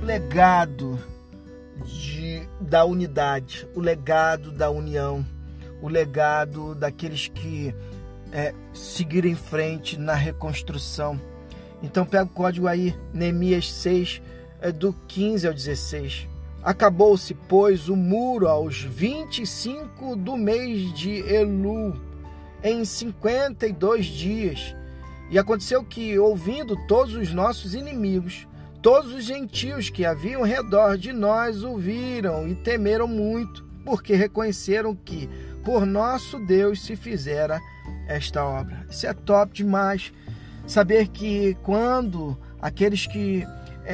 legado da unidade, o legado da união, o legado daqueles que seguiram em frente na reconstrução. Então pega o código aí, Neemias 6, do 15 ao 16. Acabou-se, pois, o muro aos 25 do mês de Elul, em 52 dias. E aconteceu que, ouvindo todos os nossos inimigos, todos os gentios que haviam ao redor de nós ouviram e temeram muito, porque reconheceram que por nosso Deus se fizera esta obra. Isso é top demais. Saber que quando aqueles que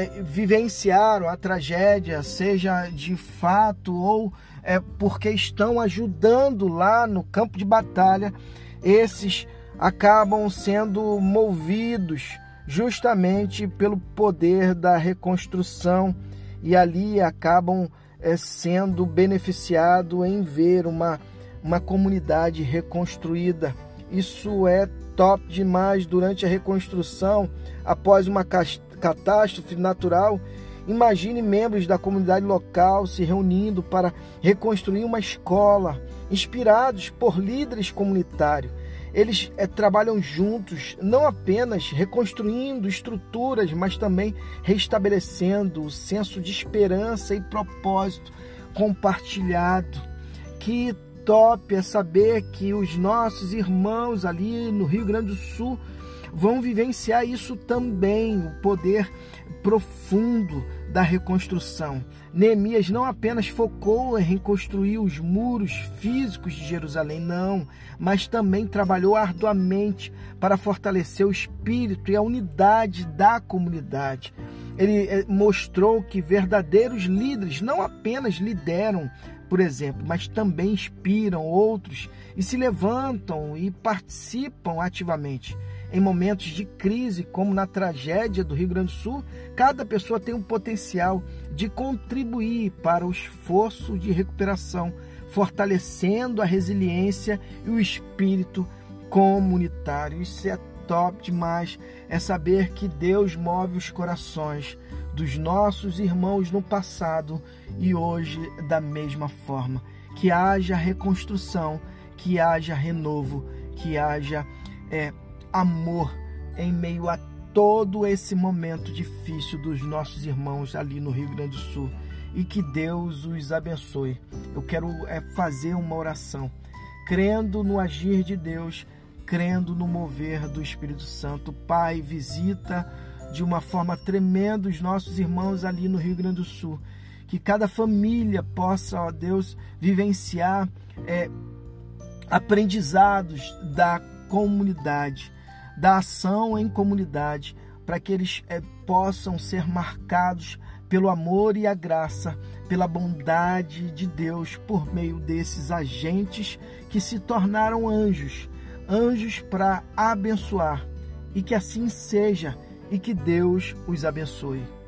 vivenciaram a tragédia, seja de fato ou porque estão ajudando lá no campo de batalha, esses acabam sendo movidos justamente pelo poder da reconstrução e ali acabam sendo beneficiados em ver uma comunidade reconstruída. Isso é top demais. Durante a reconstrução, após uma catástrofe natural, imagine membros da comunidade local se reunindo para reconstruir uma escola, inspirados por líderes comunitários. Eles trabalham juntos, não apenas reconstruindo estruturas, mas também restabelecendo o senso de esperança e propósito compartilhado. Que top é saber que os nossos irmãos ali no Rio Grande do Sul vão vivenciar isso também, o poder profundo da reconstrução. Neemias não apenas focou em reconstruir os muros físicos de Jerusalém, não, mas também trabalhou arduamente para fortalecer o espírito e a unidade da comunidade. Ele mostrou que verdadeiros líderes não apenas lideram, por exemplo, mas também inspiram outros e se levantam e participam ativamente. Em momentos de crise, como na tragédia do Rio Grande do Sul, cada pessoa tem um potencial de contribuir para o esforço de recuperação, fortalecendo a resiliência e o espírito comunitário. Isso é top demais, é saber que Deus move os corações dos nossos irmãos no passado e hoje da mesma forma. Que haja reconstrução, que haja renovo, que haja amor em meio a todo esse momento difícil dos nossos irmãos ali no Rio Grande do Sul. E que Deus os abençoe. Eu quero fazer uma oração, crendo no agir de Deus, crendo no mover do Espírito Santo. Pai, visita de uma forma tremenda os nossos irmãos ali no Rio Grande do Sul. Que cada família possa, ó Deus, vivenciar aprendizados da comunidade, da ação em comunidade, para que eles possam ser marcados pelo amor e a graça, pela bondade de Deus por meio desses agentes que se tornaram anjos para abençoar. E que assim seja, e que Deus os abençoe.